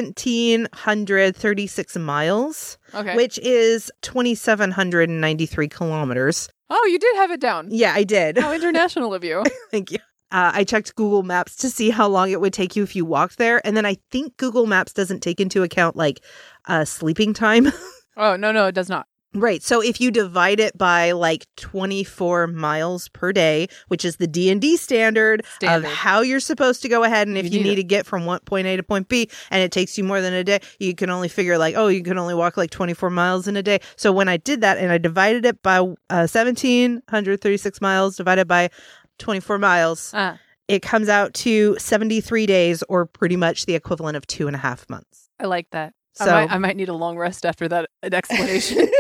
1,736 miles, okay, which is 2,793 kilometers. Oh, you did have it down. Yeah, I did. How international of you. Thank you. I checked Google Maps to see how long it would take you if you walked there. And then I think Google Maps doesn't take into account like sleeping time. Oh, no, it does not. Right. So if you divide it by like 24 miles per day, which is the D&D standard of how you're supposed to go ahead. And if you need to get from point A to point B and it takes you more than a day, you can only figure like, oh, you can only walk like 24 miles in a day. So when I did that and I divided it by 1,736 miles divided by 24 miles, it comes out to 73 days or pretty much the equivalent of 2.5 months. I like that. So I might need a long rest after that explanation.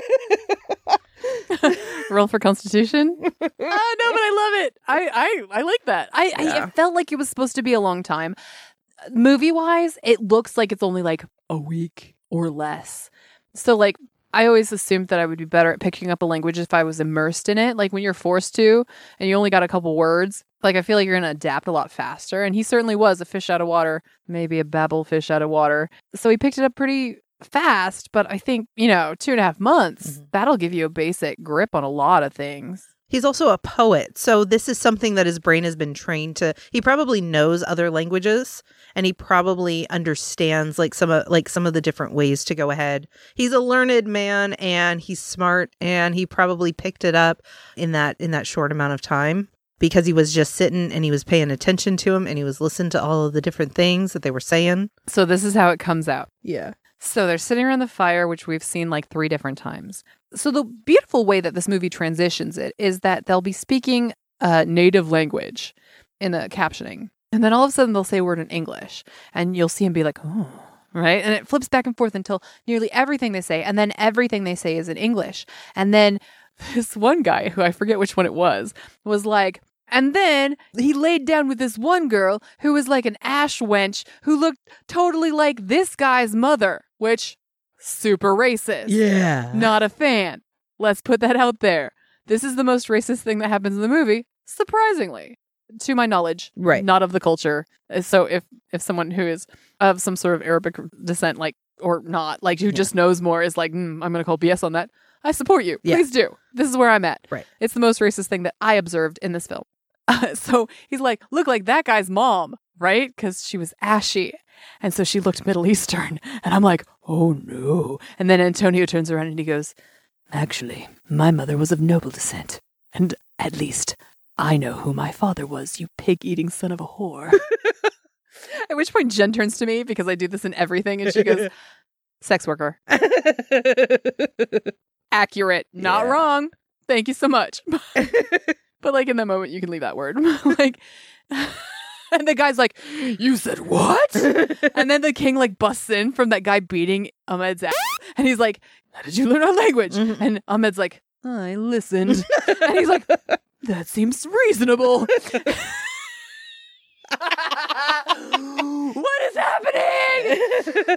Roll for Constitution. No, but I love it. I like that. It felt like it was supposed to be a long time. Movie wise, it looks like it's only like a week or less. So like I always assumed that I would be better at picking up a language if I was immersed in it. Like when you're forced to and you only got a couple words, like I feel like you're going to adapt a lot faster. And he certainly was a fish out of water, maybe a babble fish out of water. So he picked it up pretty fast, but I think, 2.5 months, that'll give you a basic grip on a lot of things. He's also a poet, so this is something that his brain has been trained to. He probably knows other languages, and he probably understands like some of the different ways to go ahead. He's a learned man, and he's smart, and he probably picked it up in that short amount of time because he was just sitting and he was paying attention to him, and he was listening to all of the different things that they were saying. So this is how it comes out. Yeah. So they're sitting around the fire, which we've seen like 3 different times. So the beautiful way that this movie transitions it is that they'll be speaking a native language in the captioning. And then all of a sudden they'll say a word in English. And you'll see him be like, oh, right? And it flips back and forth until nearly everything they say. And then everything they say is in English. And then this one guy, who I forget which one it was like, and then he laid down with this one girl who was like an ash wench who looked totally like this guy's mother, which, super racist. Yeah. Not a fan. Let's put that out there. This is the most racist thing that happens in the movie, surprisingly, to my knowledge. Right. Not of the culture. So if someone who is of some sort of Arabic descent, like, or not, like, who just knows more is like, I'm going to call BS on that, I support you. Yeah. Please do. This is where I'm at. Right. It's the most racist thing that I observed in this film. So he's like, look like that guy's mom, right? Because she was ashy. And so she looked Middle Eastern. And I'm like, oh no. And then Antonio turns around and he goes, actually, my mother was of noble descent. And at least I know who my father was, you pig-eating son of a whore. At which point Jen turns to me because I do this in everything. And she goes, sex worker. Accurate. Not wrong. Thank you so much. But like in that moment, you can leave that word. Like, and the guy's like, you said what? And then the king like busts in from that guy beating Ahmed's ass. And he's like, how did you learn our language? And Ahmed's like, I listened. And he's like, that seems reasonable. What is happening?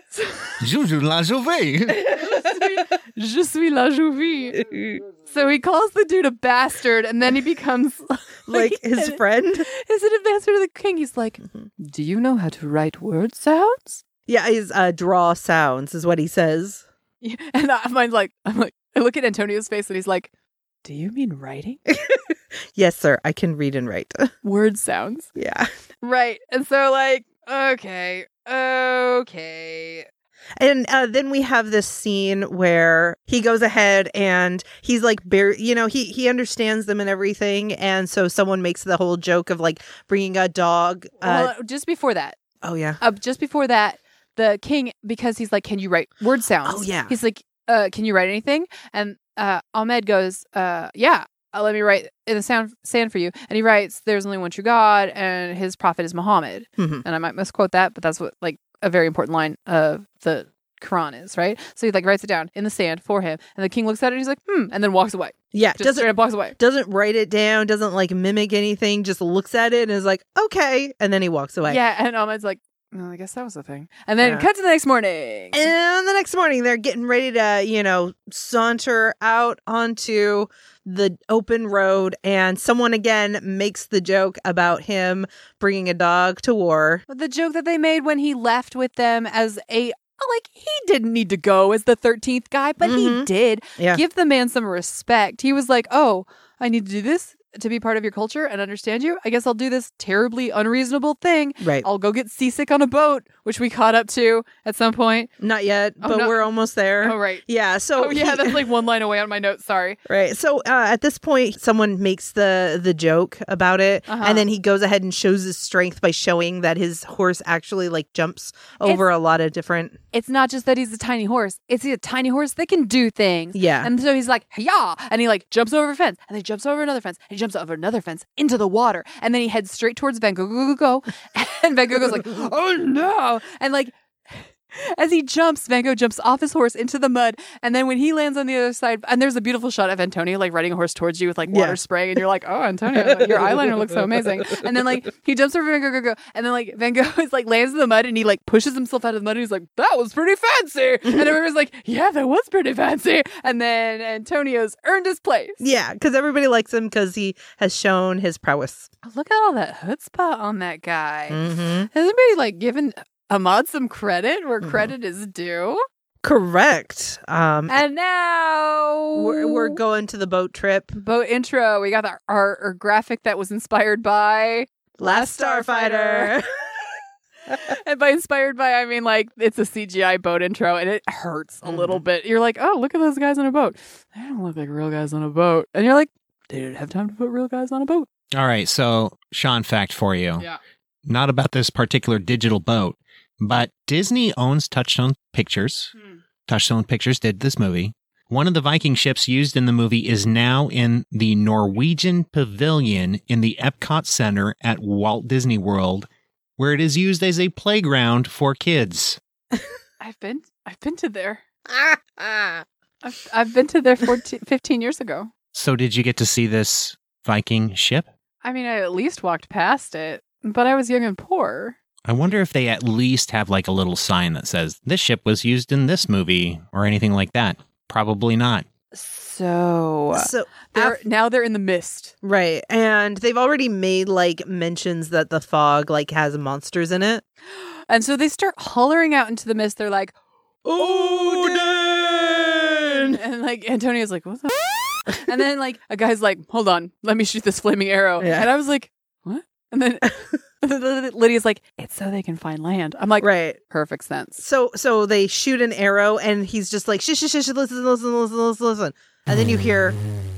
Je suis la jouvie. So he calls the dude a bastard, and then he becomes like his friend. Is it ambassador to the king? He's like, do you know how to write word sounds? Yeah, he's draw sounds is what he says. Yeah, and I'm like, I look at Antonio's face, and he's like, do you mean writing? Yes, sir. I can read and write. Word sounds. Yeah. Right. And so like, okay. And then we have this scene where he goes ahead and he's like, he understands them and everything. And so someone makes the whole joke of like bringing a dog. Just before that. Oh, yeah. Just before that, the king, because he's like, can you write word sounds? Oh, yeah. He's like, can you write anything? And Ahmed goes, yeah. Let me write in the sand for you. And he writes, there's only one true God, and his prophet is Muhammad. And I might misquote that, but that's what like a very important line of the Quran is, right? So he like writes it down in the sand for him, and the king looks at it and he's like, and then walks away. Yeah, just straight up walks away. Doesn't write it down, doesn't like mimic anything, just looks at it and is like, okay, and then he walks away. Yeah, and Ahmed's like, well, I guess that was the thing. And then cut to the next morning. And the next morning, they're getting ready to, saunter out onto the open road. And someone again makes the joke about him bringing a dog to war. The joke that they made when he left with them as he didn't need to go as the 13th guy, but he did. Yeah. Give the man some respect. He was like, oh, I need to do this. to be part of your culture and understand you, I guess I'll do this terribly unreasonable thing. Right. I'll go get seasick on a boat, which we caught up to at some point. Not yet, but no. we're almost there. Oh, right. Yeah. So That's like one line away on my notes. Sorry. Right. So at this point, someone makes the joke about it, and then he goes ahead and shows his strength by showing that his horse actually like jumps over a lot of different. It's not just that he's a tiny horse. It's a tiny horse that can do things. Yeah. And so he's like, yeah. And he like jumps over a fence, and then he jumps over another fence, and he jumps over another fence into the water. And then he heads straight towards Van Gogh. And Van Gogh's like, oh no. And like, as he jumps, Van Gogh jumps off his horse into the mud. And then when he lands on the other side, and there's a beautiful shot of Antonio like riding a horse towards you with like water spraying. And you're like, oh, Antonio, like, your eyeliner looks so amazing. And then like he jumps over Van Gogh. And then like Van Gogh is like lands in the mud and he like pushes himself out of the mud. And he's like, that was pretty fancy. And everyone's like, yeah, that was pretty fancy. And then Antonio's earned his place. Yeah, because everybody likes him because he has shown his prowess. Look at all that chutzpah on that guy. Mm-hmm. Has anybody like given Ahmad some credit where credit is due? Correct. And now we're going to the boat trip. Boat intro. We got our graphic that was inspired by Last Starfighter. And by inspired by, I mean like it's a CGI boat intro and it hurts a little bit. You're like, oh, look at those guys on a boat. They don't look like real guys on a boat. And you're like, they didn't have time to put real guys on a boat. All right. So, Sean, fact for you. Yeah. Not about this particular digital boat, but Disney owns Touchstone Pictures. Touchstone Pictures did this movie. One of the Viking ships used in the movie is now in the Norwegian Pavilion in the Epcot Center at Walt Disney World, where it is used as a playground for kids. I've been to there. I've been to there 15 years ago. So did you get to see this Viking ship? I mean, I at least walked past it, but I was young and poor. I wonder if they at least have like a little sign that says, this ship was used in this movie or anything like that. Probably not. So now they're in the mist. Right. And they've already made like mentions that the fog like has monsters in it. And so they start hollering out into the mist. They're like, Odin! And like Antonio's like, what the And then like a guy's like, hold on, let me shoot this flaming arrow. Yeah. And I was like, what? And then Lydia's like, it's so they can find land. I'm like, right. Perfect sense. So they shoot an arrow and he's just like, shh, listen. And then you hear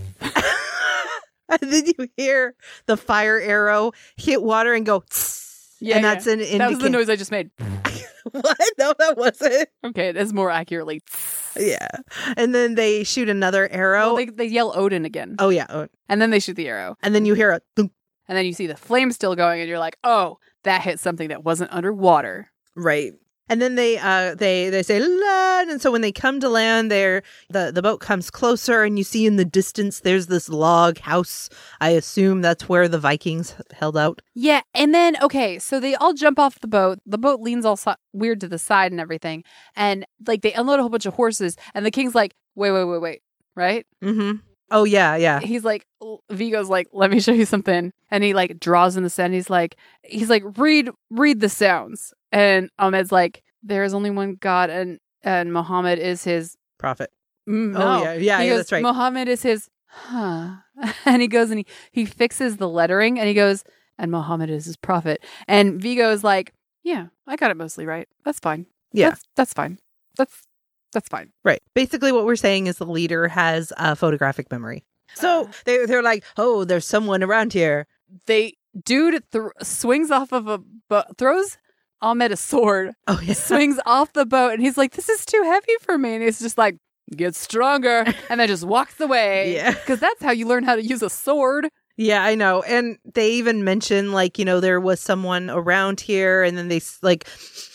the fire arrow hit water and go yeah, and that's an indication. That was the noise I just made. What? No, that wasn't. Okay, that's more accurately. Yeah. And then they shoot another arrow. Well, they yell Odin again. Oh, yeah. Odin. And then they shoot the arrow. And then you hear a thunk. And then you see the flame still going and you're like, oh, that hit something that wasn't underwater. Right. And then they say land, and so when they come to land, the boat comes closer, and you see in the distance there's this log house. I assume that's where the Vikings held out. Yeah, and then okay, so they all jump off the boat. The boat leans all weird to the side and everything, and like they unload a whole bunch of horses, and the king's like, wait, right? Mm-hmm. Oh yeah. He's like, Vigo's like, let me show you something, and he like draws in the sand. He's like, read the sounds. And Ahmed's like, there is only one God, and Muhammad is his prophet. No. Oh, yeah, goes, that's right. Muhammad is his, And he goes and he fixes the lettering, and he goes, and Muhammad is his prophet. And Vigo's like, yeah, I got it mostly right. That's fine. Yeah. That's fine. That's fine. Right. Basically what we're saying is the leader has a photographic memory. So they're like, oh, there's someone around here. Dude swings off of a boat, throws Ahmed a sword, swings off the boat, and he's like, this is too heavy for me. And he's just like, get stronger, and then just walks away. Yeah. Because that's how you learn how to use a sword. Yeah, I know. And they even mention, like, there was someone around here, and then they, like,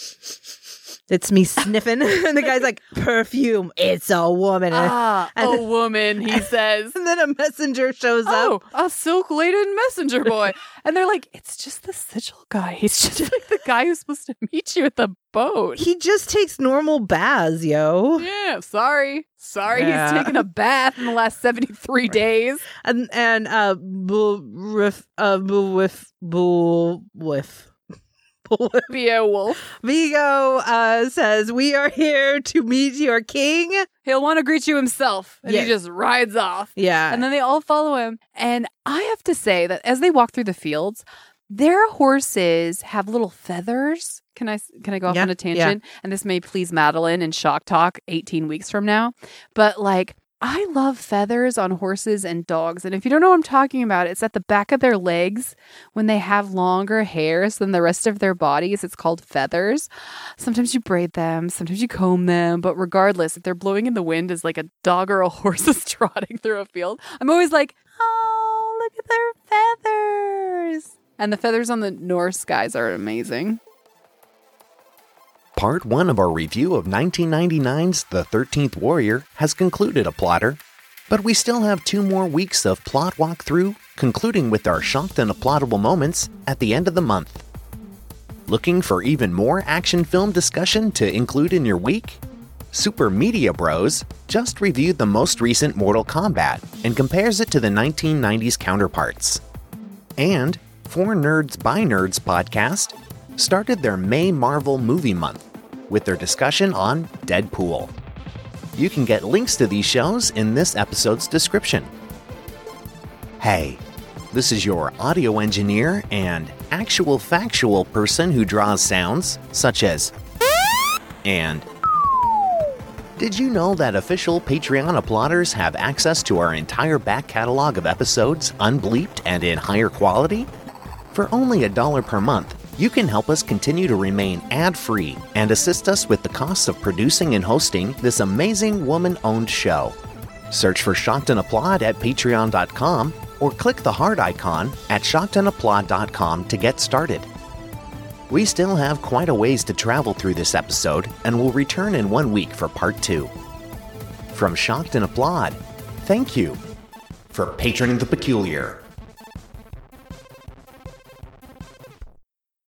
it's me sniffing. And the guy's like, perfume, it's a woman. A woman, he says. And then a messenger shows up. Oh, a silk-laden messenger boy. And they're like, it's just the sigil guy. He's just like the guy who's supposed to meet you at the boat. He just takes normal baths, yo. Yeah, sorry. Yeah. He's taken a bath in the last 73 days. And Beowulf. Vigo says, "We are here to meet your king." He'll want to greet you himself, and Yes. he just rides off. Yeah. And then they all follow him. And I have to say that as they walk through the fields, their horses have little feathers. Can I go off Yeah, on a tangent? And this may please Madeline in Shock Talk 18 weeks from now. But like, I love feathers on horses and dogs. And if you don't know what I'm talking about, it's at the back of their legs when they have longer hairs than the rest of their bodies. It's called feathers. Sometimes you braid them, sometimes you comb them. But regardless, if they're blowing in the wind as like a dog or a horse is trotting through a field, I'm always like, oh, look at their feathers. And the feathers on the Norse guys are amazing. Part 1 of our review of 1999's The 13th Warrior has concluded, a plotter, but we still have 2 more weeks of plot walkthrough, concluding with our shocked and applaudable moments at the end of the month. Looking for even more action film discussion to include in your week? Super Media Bros just reviewed the most recent Mortal Kombat and compares it to the 1990s counterparts. And For Nerds by Nerds podcast started their May Marvel Movie Month with their discussion on Deadpool. You can get links to these shows in this episode's description. Hey, this is your audio engineer and actual factual person who draws sounds such as and. Did you know that official Patreon applauders have access to our entire back catalog of episodes, unbleeped and in higher quality? For only $1 per month, you can help us continue to remain ad-free and assist us with the costs of producing and hosting this amazing woman-owned show. Search for Shocked and Applaud at patreon.com or click the heart icon at shockedandapplaud.com to get started. We still have quite a ways to travel through this episode and will return in 1 week for part 2. From Shocked and Applaud, thank you for patroning the peculiar.